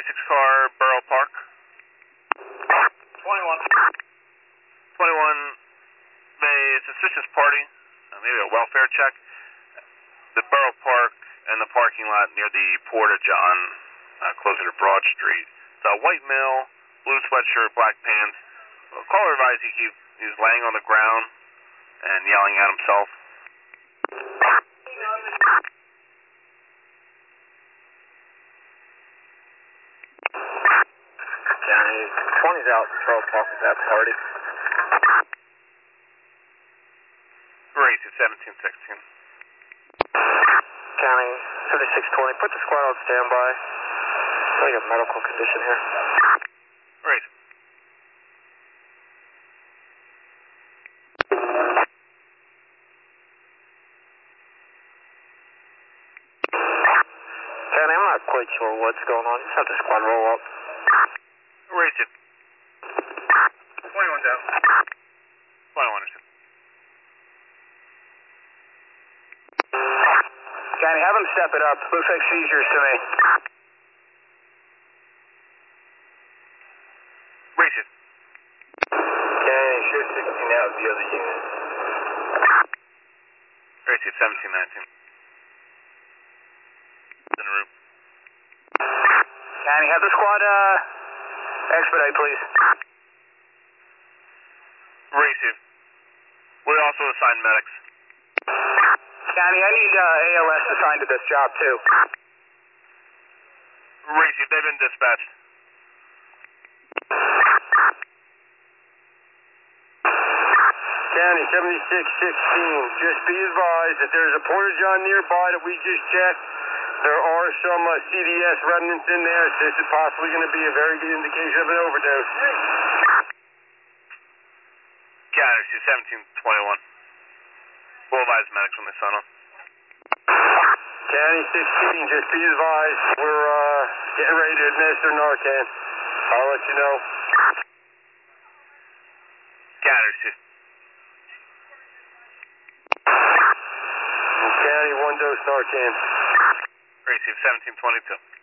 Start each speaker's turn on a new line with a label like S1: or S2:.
S1: 36 car, Borough Park.
S2: 21.
S1: 21, a suspicious party, maybe a welfare check. The Borough Park and the parking lot near the Porta-John, closer to Broad Street. It's a white male, blue sweatshirt, black pants. Caller advised he's laying on the ground and yelling at himself.
S2: County 20's out in Borough Park at that party.
S1: Race is 1716.
S2: County 3620, put the squad on standby. I got medical condition here.
S1: Race.
S2: County, I'm not quite sure what's going on. Just have the squad roll up.
S1: Race it.
S2: 21's out.
S1: 21 is it.
S2: County, have him step it up. Looks like seizures to me.
S1: Race it.
S2: County, show 16 out the other unit.
S1: Race it 1719. In the room.
S2: County, have the squad expedite, please.
S1: Race it. We also assign medics.
S2: County, I need ALS assigned to this job, too.
S1: Race it. They've been dispatched.
S2: County 7616, just be advised that there's a Porta-John nearby that we just checked. There are some CDS remnants in there, so this is possibly going to be a very good indication of an overdose.
S1: Galaxy 1721. We'll advise medics when they sign on.
S2: County 16, just be advised, we're getting ready to administer Narcan. I'll let you know.
S1: Galaxy.
S2: County, 1 dose Narcan.
S1: Race 1722.